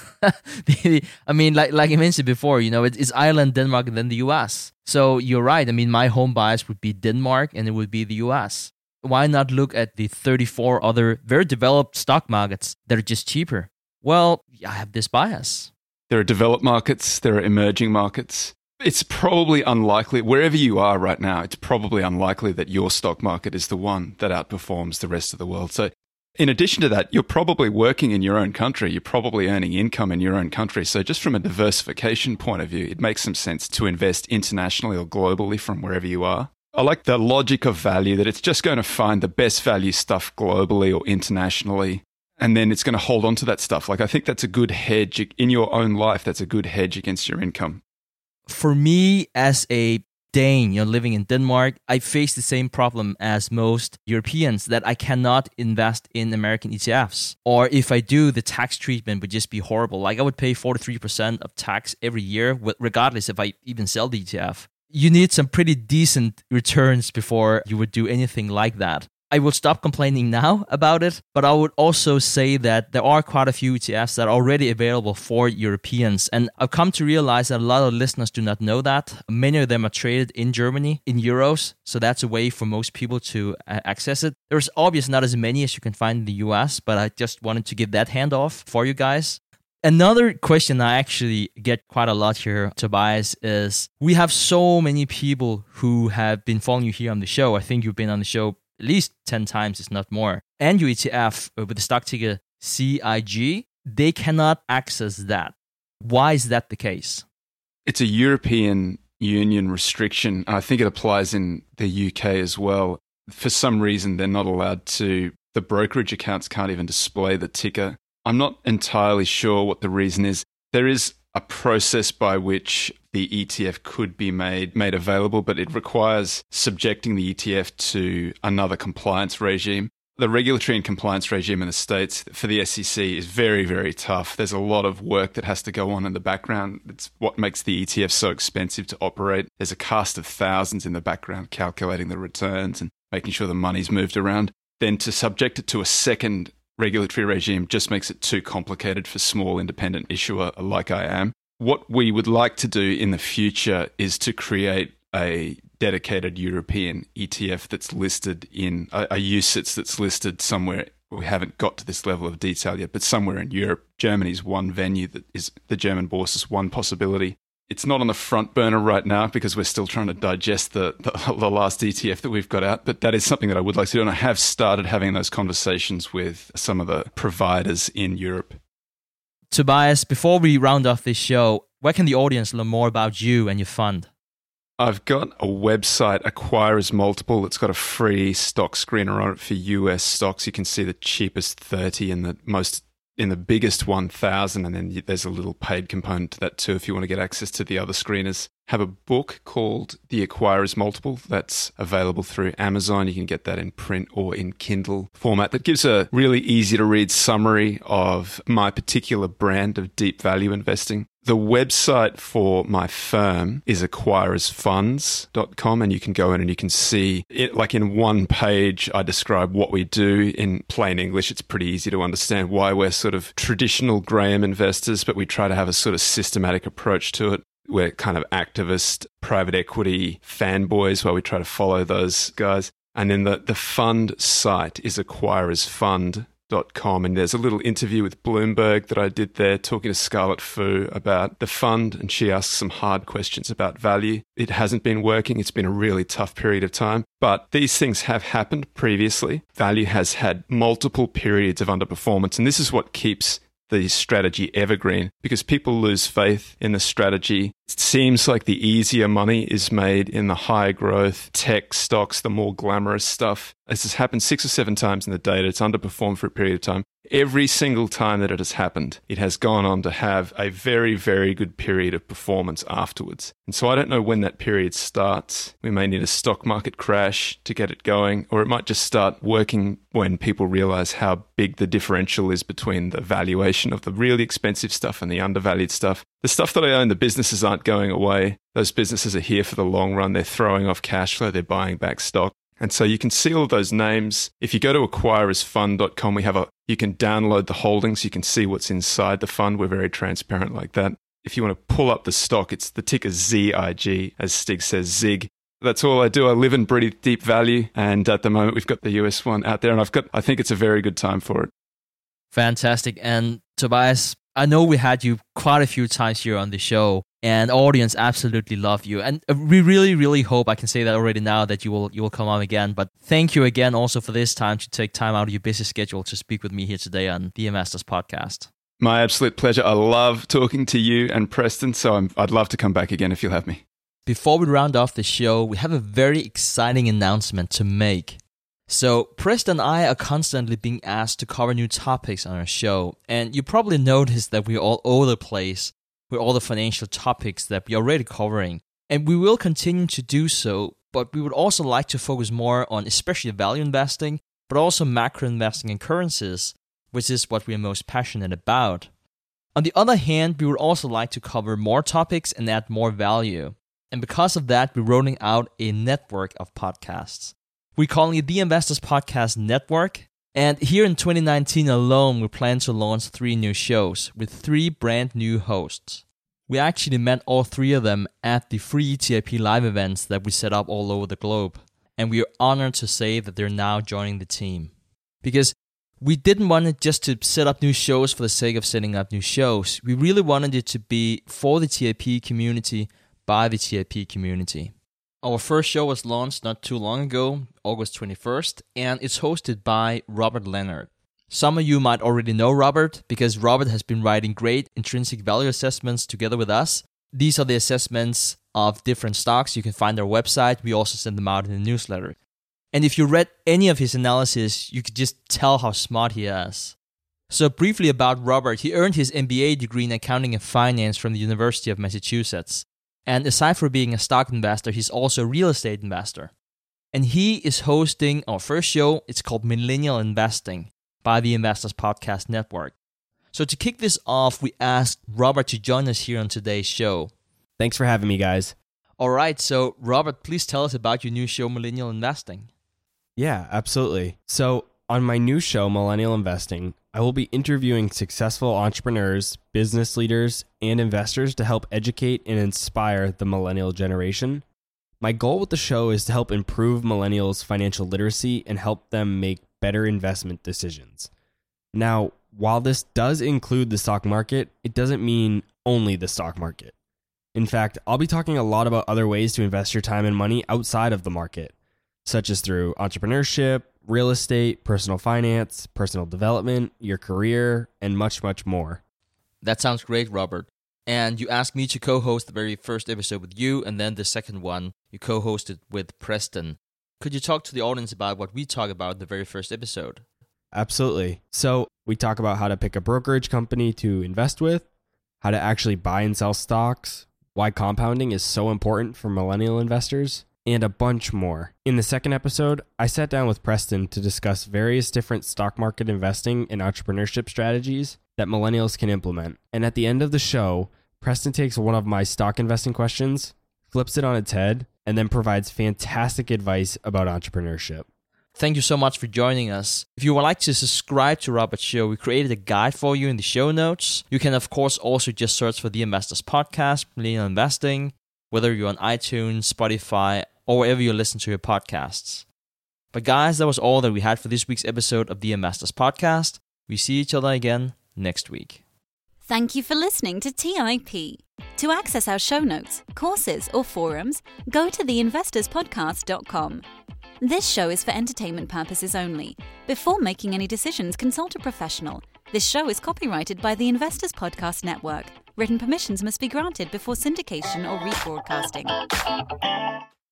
S3: I mean, like I mentioned before, it's Ireland, Denmark, and then the US. So you're right. I mean, my home bias would be Denmark, and it would be the US. Why not look at the 34 other very developed stock markets that are just cheaper? Well, I have this bias.
S4: There are developed markets, there are emerging markets. It's probably unlikely, wherever you are right now, it's probably unlikely that your stock market is the one that outperforms the rest of the world. So in addition to that, you're probably working in your own country. You're probably earning income in your own country. So just from a diversification point of view, it makes some sense to invest internationally or globally from wherever you are. I like the logic of value, that it's just going to find the best value stuff globally or internationally, and then it's going to hold on to that stuff. Like, I think that's a good hedge in your own life. That's a good hedge against your income.
S3: For me, as a Dane, living in Denmark, I face the same problem as most Europeans, that I cannot invest in American ETFs. Or if I do, the tax treatment would just be horrible. Like, I would pay 43% of tax every year, regardless if I even sell the ETF. You need some pretty decent returns before you would do anything like that. I will stop complaining now about it, but I would also say that there are quite a few ETFs that are already available for Europeans. And I've come to realize that a lot of listeners do not know that. Many of them are traded in Germany in euros, so that's a way for most people to access it. There's obviously not as many as you can find in the US, but I just wanted to give that handoff for you guys. Another question I actually get quite a lot here, Tobias, is we have so many people who have been following you here on the show. I think you've been on the show at least 10 times, if not more. And your ETF with the stock ticker CIG, they cannot access that. Why is that the case?
S4: It's a European Union restriction. I think it applies in the UK as well. For some reason, they're not allowed to, the brokerage accounts can't even display the ticker. I'm not entirely sure what the reason is. There is a process by which the ETF could be made available, but it requires subjecting the ETF to another compliance regime. The regulatory and compliance regime in the States for the SEC is very, very tough. There's a lot of work that has to go on in the background. It's what makes the ETF so expensive to operate. There's a cast of thousands in the background calculating the returns and making sure the money's moved around. Then to subject it to a second regulatory regime just makes it too complicated for small independent issuer like I am. What we would like to do in the future is to create a dedicated European ETF that's listed in a UCITS that's listed somewhere. We haven't got to this level of detail yet, but somewhere in Europe. Germany's one venue, that is the German bourse, is one possibility. It's not on the front burner right now because we're still trying to digest the last ETF that we've got out, but that is something that I would like to do, and I have started having those conversations with some of the providers in Europe.
S3: Tobias, before we round off this show, where can the audience learn more about you and your fund?
S4: I've got a website, Acquirers Multiple. It's got a free stock screener on it for US stocks. You can see the cheapest 30 and the biggest 1,000, and then there's a little paid component to that too if you want to get access to the other screeners. Have a book called The Acquirers Multiple that's available through Amazon. You can get that in print or in Kindle format. That gives a really easy to read summary of my particular brand of deep value investing. The website for my firm is acquirersfunds.com, and you can go in and you can see it. Like in one page, I describe what we do in plain English. It's pretty easy to understand why we're sort of traditional Graham investors, but we try to have a sort of systematic approach to it. We're kind of activist, private equity fanboys where we try to follow those guys. And then the fund site is acquirersfund.com. And there's a little interview with Bloomberg that I did there talking to Scarlett Fu about the fund. And she asked some hard questions about value. It hasn't been working. It's been a really tough period of time. But these things have happened previously. Value has had multiple periods of underperformance. And this is what keeps the strategy evergreen because people lose faith in the strategy. It seems like the easier money is made in the high growth tech stocks, the more glamorous stuff. This has happened 6 or 7 times in the data. It's underperformed for a period of time. Every single time that it has happened, it has gone on to have a very, very good period of performance afterwards. And so I don't know when that period starts. We may need a stock market crash to get it going, or it might just start working when people realize how big the differential is between the valuation of the really expensive stuff and the undervalued stuff. The stuff that I own, the businesses aren't going away. Those businesses are here for the long run. They're throwing off cash flow. They're buying back stock. And so you can see all those names. If you go to acquirersfund.com, you can download the holdings. You can see what's inside the fund. We're very transparent like that. If you want to pull up the stock, it's the ticker ZIG, as Stig says, ZIG. That's all I do. I live and breathe deep value. And at the moment, we've got the US one out there. And I think it's a very good time for it.
S3: Fantastic. And Tobias, I know we had you quite a few times here on the show, and audience absolutely love you. And we really, really hope, I can say that already now, that you will come on again. But thank you again also for this time to take time out of your busy schedule to speak with me here today on the Investors Podcast.
S4: My absolute pleasure. I love talking to you and Preston, so I'd love to come back again if you'll have me.
S3: Before we round off the show, we have a very exciting announcement to make. So, Preston and I are constantly being asked to cover new topics on our show, and you probably noticed that we're all over the place with all the financial topics that we're already covering. And we will continue to do so, but we would also like to focus more on especially value investing, but also macro investing in currencies, which is what we are most passionate about. On the other hand, we would also like to cover more topics and add more value. And because of that, we're rolling out a network of podcasts. We're calling it the Investors Podcast Network. And here in 2019 alone, we plan to launch 3 new shows with 3 brand new hosts. We actually met all 3 of them at the free TIP live events that we set up all over the globe. And we are honored to say that they're now joining the team. Because we didn't want it just to set up new shows for the sake of setting up new shows. We really wanted it to be for the TIP community, by the TIP community. Our first show was launched not too long ago, August 21st, and it's hosted by Robert Leonard. Some of you might already know Robert, because Robert has been writing great intrinsic value assessments together with us. These are the assessments of different stocks. You can find our website. We also send them out in the newsletter. And if you read any of his analysis, you could just tell how smart he is. So briefly about Robert, he earned his MBA degree in accounting and finance from the University of Massachusetts. And aside from being a stock investor, he's also a real estate investor. And he is hosting our first show. It's called Millennial Investing by the Investors Podcast Network. So to kick this off, we asked Robert to join us here on today's show.
S6: Thanks for having me, guys.
S3: All right, so Robert, please tell us about your new show, Millennial Investing.
S6: Yeah, absolutely. So on my new show, Millennial Investing, I will be interviewing successful entrepreneurs, business leaders, and investors to help educate and inspire the millennial generation. My goal with the show is to help improve millennials' financial literacy and help them make better investment decisions. Now, while this does include the stock market, it doesn't mean only the stock market. In fact, I'll be talking a lot about other ways to invest your time and money outside of the market, such as through entrepreneurship, real estate, personal finance, personal development, your career, and much, much more.
S3: That sounds great, Robert. And you asked me to co-host the very first episode with you, and then the second one you co-hosted with Preston. Could you talk to the audience about what we talk about in the very first episode?
S6: Absolutely. So we talk about how to pick a brokerage company to invest with, how to actually buy and sell stocks, why compounding is so important for millennial investors, and a bunch more. In the second episode, I sat down with Preston to discuss various different stock market investing and entrepreneurship strategies that millennials can implement. And at the end of the show, Preston takes one of my stock investing questions, flips it on its head, and then provides fantastic advice about entrepreneurship.
S3: Thank you so much for joining us. If you would like to subscribe to Robert's show, we created a guide for you in the show notes. You can, of course, also just search for the Investors Podcast, Millennial Investing, whether you're on iTunes, Spotify, or wherever you listen to your podcasts. But guys, that was all that we had for this week's episode of the Investors Podcast. We see each other again next week.
S1: Thank you for listening to TIP. To access our show notes, courses, or forums, go to theinvestorspodcast.com. This show is for entertainment purposes only. Before making any decisions, consult a professional. This show is copyrighted by the Investors Podcast Network. Written permissions must be granted before syndication or rebroadcasting.